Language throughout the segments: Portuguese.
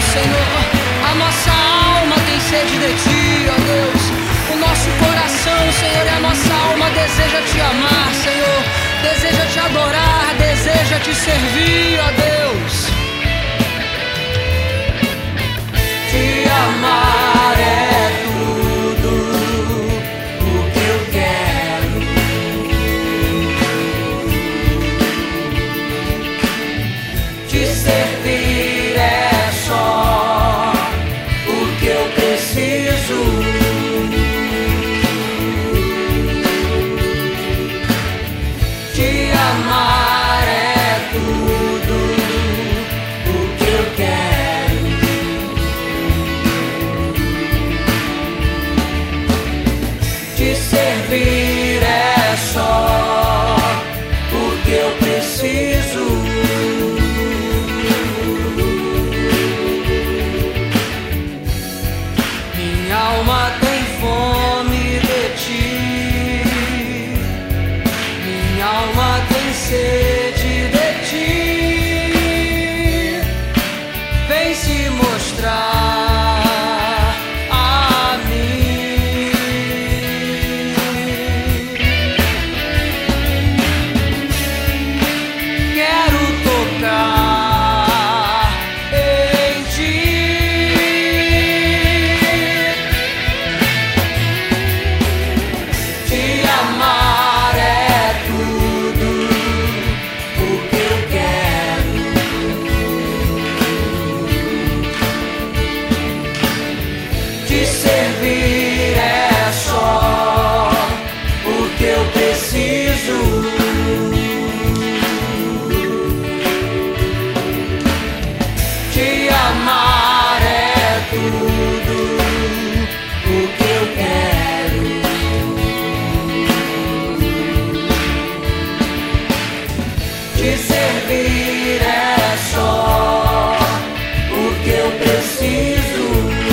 Senhor. A nossa alma tem sede de Ti, ó Deus. O nosso coração, Senhor, e a nossa alma deseja Te amar, Senhor. Deseja Te adorar, deseja Te servir, ó Deus. Te amar é tudo o que eu quero. Te servir é só o que eu preciso. Te amar é tudo o que eu quero. Te servir é só o que eu preciso. Minha alma tem fome de Ti. Minha alma tem sede de Ti. Vem se mostrar a mim. Quero tocar em Ti. Te amar é tudo o que eu quero. Te servir é só o que eu preciso. Te amar é tudo o que eu quero. Te servir é só o que eu preciso.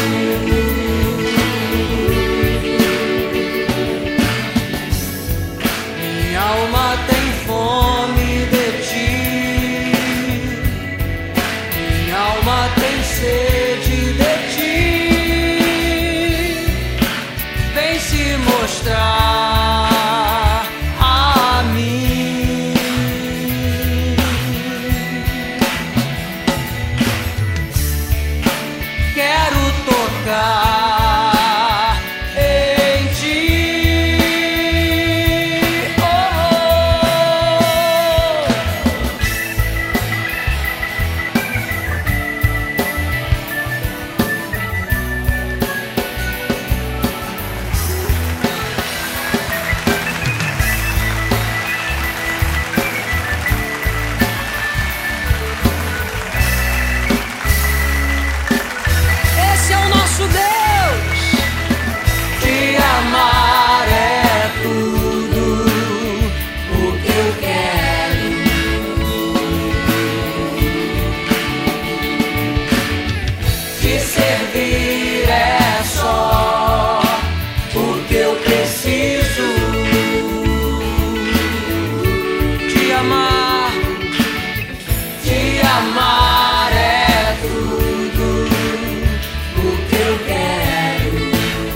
Minha alma tem fome de Ti. Minha alma tem sede de Ti. Vem se mostrar a mim. Quero tocar em Ti. Esse é o nosso Deus. Te amar é tudo o que eu quero. Te servir é só o que eu preciso. Te amar é tudo o que eu quero.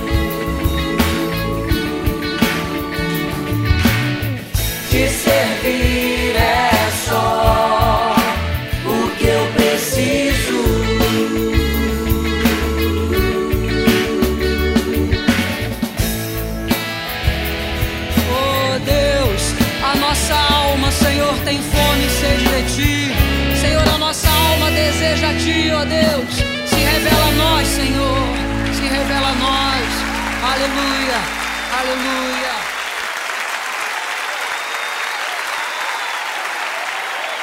Te servir é só o que eu preciso. Oh Deus, a nossa alma, Senhor, tem fome e sede de Ti. Senhor, a nossa alma deseja Ti, ó Deus. Se revela a nós, Senhor. Se revela a nós. Aleluia, aleluia.